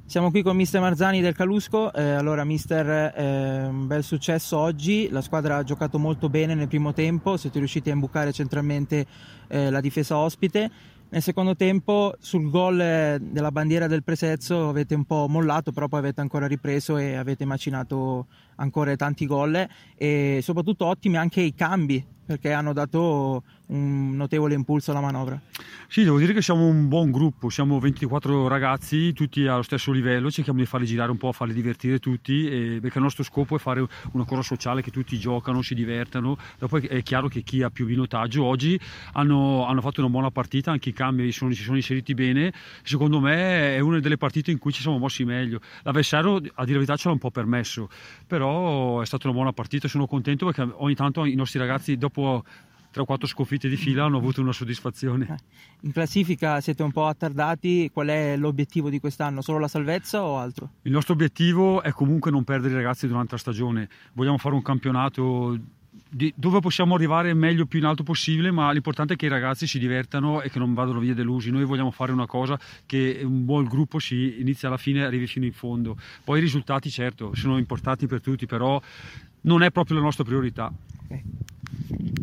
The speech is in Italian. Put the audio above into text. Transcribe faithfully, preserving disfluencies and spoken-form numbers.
Siamo qui con mister Marzani del Calusco. Eh, allora mister, eh, un bel successo oggi, la squadra ha giocato molto bene nel primo tempo, siete riusciti a imbucare centralmente eh, la difesa ospite. Nel secondo tempo sul gol eh, della bandiera del Presezzo avete un po' mollato, però poi avete ancora ripreso e avete macinato ancora tanti gol e soprattutto ottimi anche i cambi, perché hanno dato un notevole impulso alla manovra. Sì, devo dire che siamo un buon gruppo, siamo ventiquattro ragazzi, tutti allo stesso livello, cerchiamo di farli girare un po', farli divertire tutti, e, perché il nostro scopo è fare una cosa sociale, che tutti giocano, si divertano. Dopo è chiaro che chi ha più minutaggio oggi hanno, hanno fatto una buona partita, anche i cambi sono, si sono inseriti bene. Secondo me è una delle partite in cui ci siamo mossi meglio. L'avversario, a dire la verità, ce l'ha un po' permesso, però è stata una buona partita, sono contento perché ogni tanto i nostri ragazzi dopo tre o quattro sconfitte di fila hanno avuto una soddisfazione. In classifica siete un po' attardati, qual è l'obiettivo di quest'anno? Solo la salvezza o altro? Il nostro obiettivo è comunque non perdere i ragazzi durante la stagione, vogliamo fare un campionato di, dove possiamo arrivare meglio, più in alto possibile, ma l'importante è che i ragazzi si divertano e che non vadano via delusi. Noi vogliamo fare una cosa che un buon gruppo si inizia alla fine e arrivi fino in fondo. Poi i risultati certo sono importanti per tutti, però non è proprio la nostra priorità. Okay.